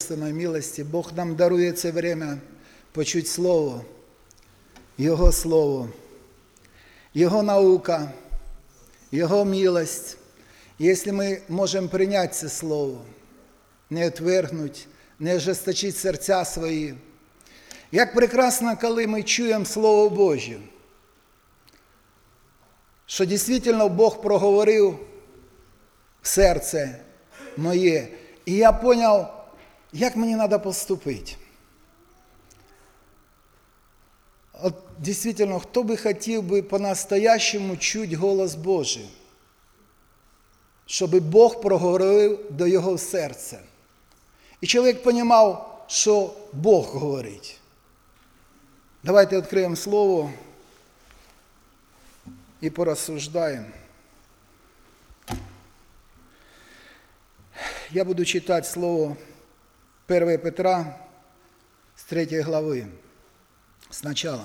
божественной милости Бог нам дарує це время почуть Слово, Його Слово, Його наука, Його милость. Если мы можем принять це Слово, не отвергнуть, не ожесточить серця свої. Як прекрасно, коли ми чуємо Слово Божє, що дійсно Бог проговорив в серце моє, і я зрозумів, як мені треба поступити. От дійсно, хто би хотів би по-настоящему чути голос Божий, щоб Бог проговорив до його серця. І чоловік розумів, що Бог говорить. Давайте відкриємо Слово і порозсуждаємо. Я буду читати Слово 1 Петра з 3 глави. Сначала.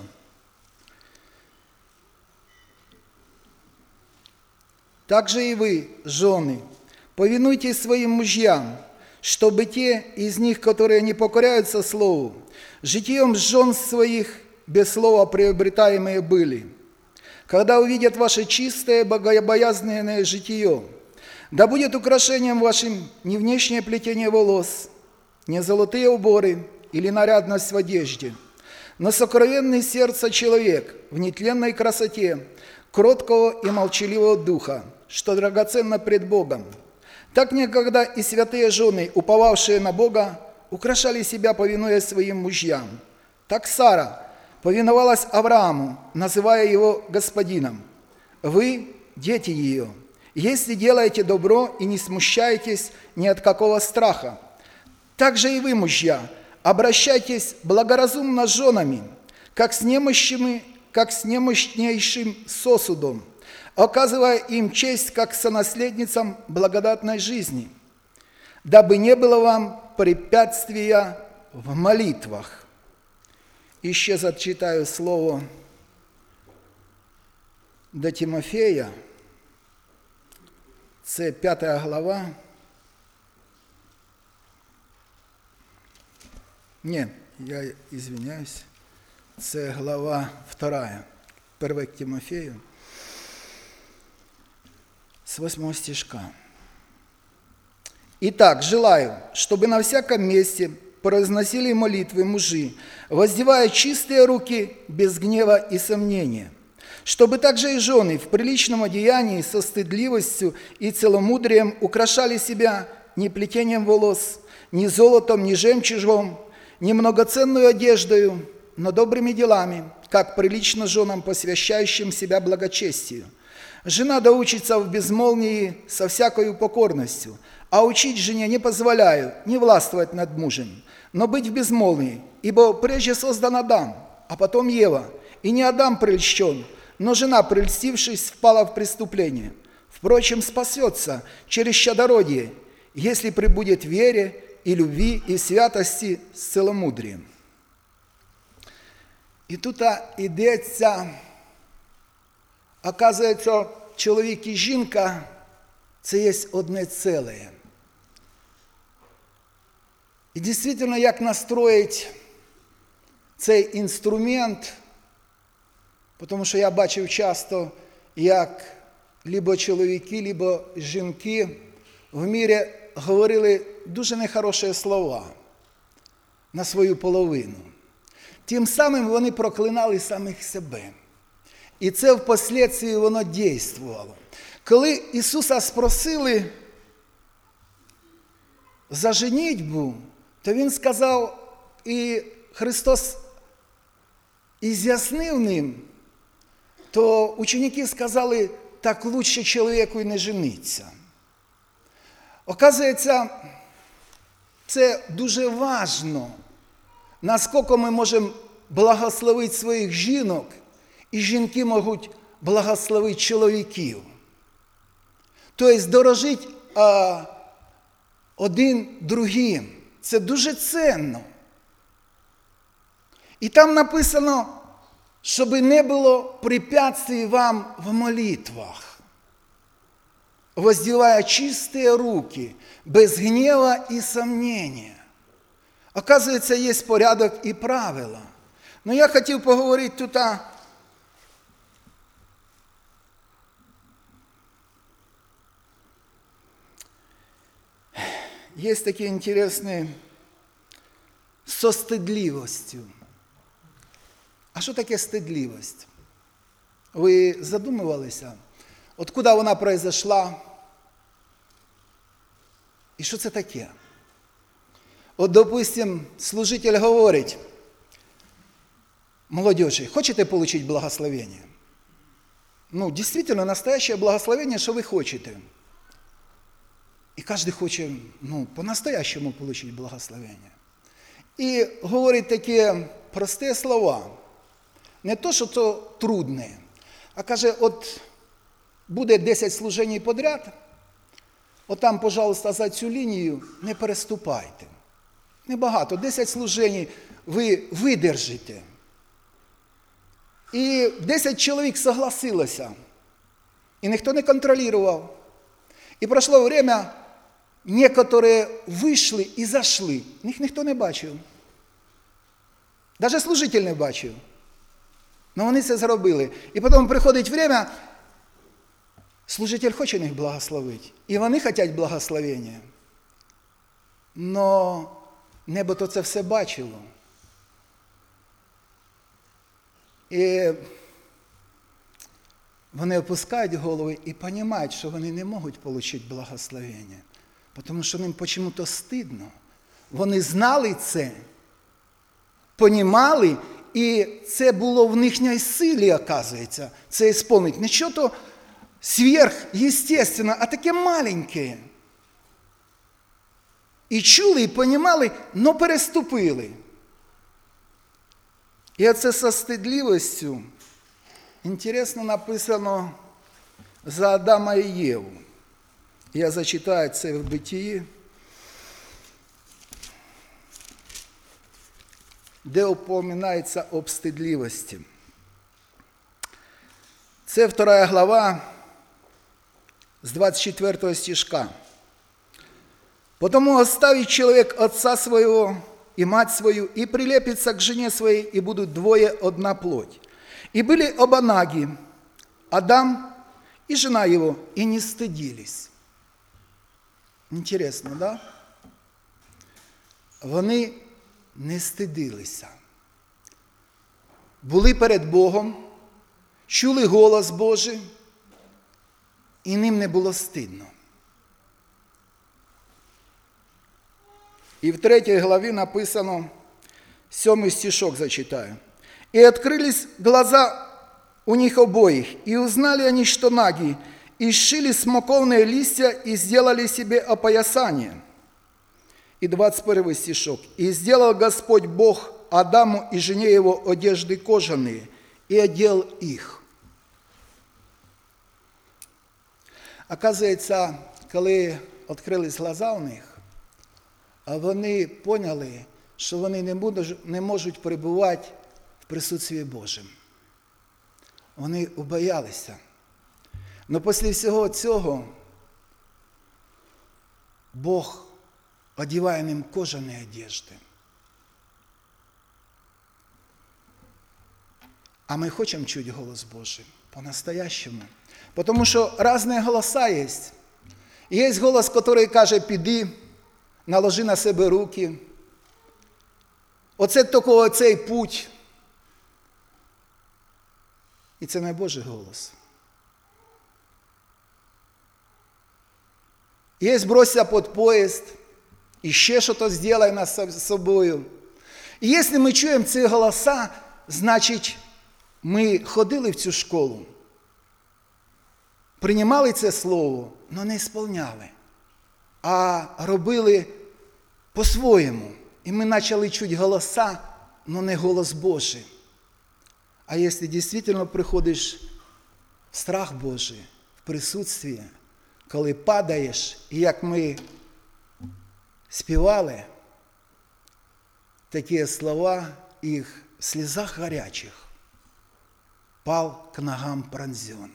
«Также и вы, жены, повинуйтесь своим мужьям, чтобы те из них, которые не покоряются Слову, житием жен своих без слова приобретаемые были, когда увидят ваше чистое, богобоязненное житие. Да будет украшением вашим не внешнее плетение волос, не золотые уборы или нарядность в одежде, но сокровенный сердца человек в нетленной красоте, кроткого и молчаливого духа, что драгоценно пред Богом. Так некогда и святые жены, уповавшие на Бога, украшали себя, повинуясь своим мужьям. Так Сара повиновалась Аврааму, называя его господином. Вы – дети ее, если делаете добро и не смущаетесь ни от какого страха. Так же и вы, мужья, обращайтесь благоразумно с женами, как с немощнейшим сосудом, оказывая им честь, как сонаследницам благодатной жизни, дабы не было вам препятствия в молитвах». Еще зачитаю слово до Тимофея, це 5 глава. Ні, я извиняюсь, це глава 2, 1 Тимофею, с 8 стишка. «Итак, желаю, чтобы на всяком месте произносили молитвы мужи, воздевая чистые руки без гнева и сомнения, чтобы также и жены в приличном одеянии со стыдливостью и целомудрием украшали себя не плетением волос, ни золотом, ни жемчугом, не многоценную одеждою, но добрыми делами, как прилично женам, посвящающим себя благочестию. Жена да учится в безмолвии со всякою покорностью, а учить жене не позволяю не властвовать над мужем, но быть в безмолвии, ибо прежде создан Адам, а потом Ева, и не Адам прельщен, но жена, прельстившись, впала в преступление. Впрочем, спасется через чадородие, если пребудет в вере и любви, и святости с целомудрием». І тут йдеться, оказується, чоловік і жінка – це є одне ціле. І дійсно, як настроїть цей інструмент, тому що я бачив часто, як либо чоловіки, либо жінки в мірі говорили дуже нехороші слова на свою половину. Тим самим вони проклинали самих себе. І це впоследствии воно дійствувало. Коли Ісуса спросили за женитьбу, то Він сказав, і Христос із'яснив ним, то ученики сказали, так лучше чоловіку і не жениться. Оказується, це дуже важливо, наскільки ми можемо благословити своїх жінок, і жінки можуть благословити чоловіків. Тобто дорожити один другим. Це дуже цінно. І там написано, щоб не було препятствий вам в молитвах, воздевая чистые руки, без гнева и сомнения. Оказується, є порядок і правила. Но я хотів поговорити тут є такі інтересні со стидливостью. А що таке стидливість? Ви задумувалися, откуда вона произошла? І що це таке? От, допустим, служитель говорить: молодежи, хочете отримати благословення? Ну, дійсно, настоящее благословение, що ви хочете. І кожен хоче, по-настоящему отримати благословення. І говорить такі прості слова. Не то, що це трудне, а каже, от буде 10 служень подряд, от там, пожалуйста, за цю лінію не переступайте. Небагато, 10 служень ви видержите. І 10 чоловік согласилося. І ніхто не контролював. І пройшло время, некоторі вийшли і зайшли. Їх ніхто не бачив. Навіть служитель не бачив. Но вони це зробили. І потім приходить время, служитель хоче їх благословити. І вони хочуть благословення. Но небо то це все бачило. І вони опускають голови і розуміють, що вони не можуть отримати благословення. Тому що їм чомусь стидно. Вони знали це, розуміли, і це було в їхній силі, оказується, це ісполнити. Не що то сверхъестественно, а таке маленьке. І чули, і розуміли, но переступили. І оце со стидливістю, інтересно написано за Адама і Єву. Я зачитаю це в Битії, де упоминається об стидливості. Це 2 глава з 24 стишка. «Потому оставит человек отца своего и мать свою, и прилепится к жене своей, и будут двое одна плоть. И были оба наги, Адам и жена его, и не стыдились». Інтересно, да? Вони не стидилися. Були перед Богом, чули голос Божий, і ним не було стидно. І в 3 главі написано, 7 стишок зачитаю. «И открылись глаза у них обоих, и узнали они, что наги, и сшили смоковные листья, и сделали себе опоясание». И 21 стишок. «И сделал Господь Бог Адаму и жене его одежды кожаные, и одел их». Оказується, коли відкрились глаза у них, а вони поняли, що вони не можуть перебувати в присутстві Божому. Вони убоялися. Но після всього цього Бог одіває їм кожані одежди. А ми хочемо чути голос Божий по-настоящему. Тому що різні голоса є. Є голос, який каже, піди, наложи на себе руки. Оце тільки оцей путь. І це не Божий голос. Є бросься під поїзд, і ще щось зробай нас з собою. І якщо ми чуємо ці голоса, значить, ми ходили в цю школу, приймали це слово, але не виконували, а робили по-своєму. І ми почали чути голоса, але не голос Божий. А якщо дійсно приходиш в страх Божий, в присутствие, коли падаєш, і як ми співали, такі слова, їх в слезах гарячих, пал к ногам пронзенним.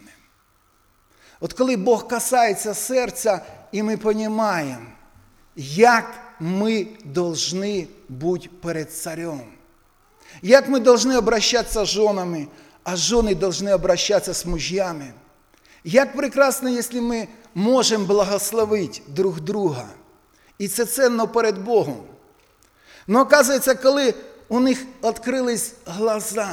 От коли Бог касається серця, і ми розуміємо, як ми повинні бути перед царем. Як ми повинні обращатися з жонами, а жони повинні обращатися з мужьями. Як прекрасно, якщо ми можемо благословити друг друга. І це ценно перед Богом. Но, оказується, коли у них відкрились глаза,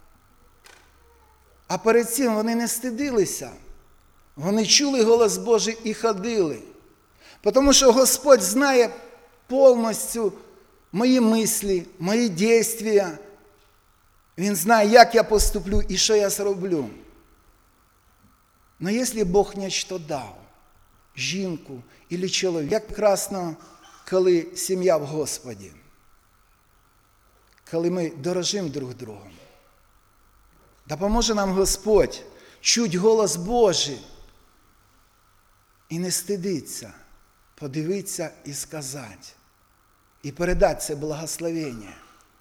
а перед цим вони не стидилися, вони чули голос Божий і ходили. Тому що Господь знає повністю мої мислі, мої дійства. Він знає, як я поступлю і що я зроблю. Но якщо Бог нечто дав, жінку або чоловіка, як прекрасно, коли сім'я в Господі, коли ми дорожимо друг другом. Допоможе нам Господь чути голос Божий і не стидитися, подивитися і сказати, і передати це благословення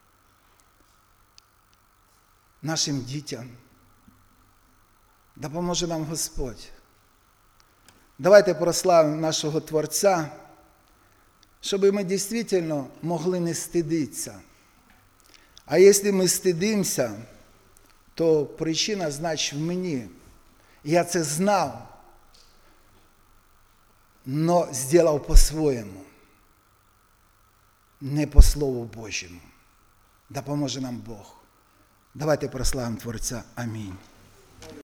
нашим дітям. Допоможе нам Господь. Давайте прославимо нашого Творця, щоб ми дійсно могли не стидитися. А якщо ми стидимося, то причина, значить, в мені. Я це знав, но зробив по-своєму, не по Слову Божому. Допоможе нам Бог. Давайте прославимо Творця. Амінь.